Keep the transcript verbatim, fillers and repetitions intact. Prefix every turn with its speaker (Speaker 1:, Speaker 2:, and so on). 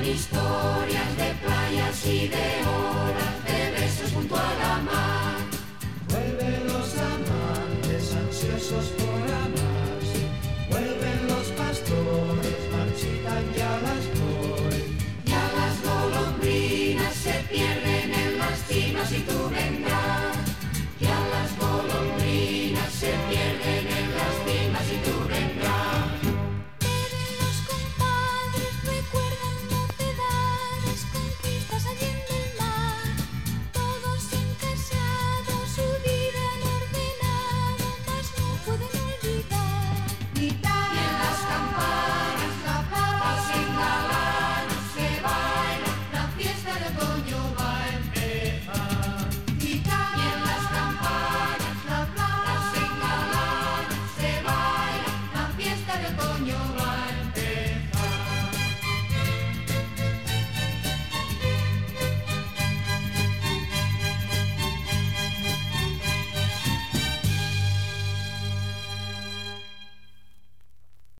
Speaker 1: historias de playas y de olas, de besos junto a la mar.
Speaker 2: Vuelven los amantes ansiosos por amarse, vuelven los pastores, marchitan ya las flores.
Speaker 1: Ya las golondrinas se pierden en las cimas y tú vendrás. Ya las golondrinas se pierden en las cimas y tú vendrás.
Speaker 3: Beben los compadres, recuerdan mocedades, conquistas allí en el mar. Todos sin casado, su vida han ordenado, mas no pueden olvidar.
Speaker 1: Y en las campanas, la papa sin galanas se baila, la fiesta de otoño va a empezar. Y en las campanas, la papa sin galanas se baila, la fiesta de otoño va a empezar.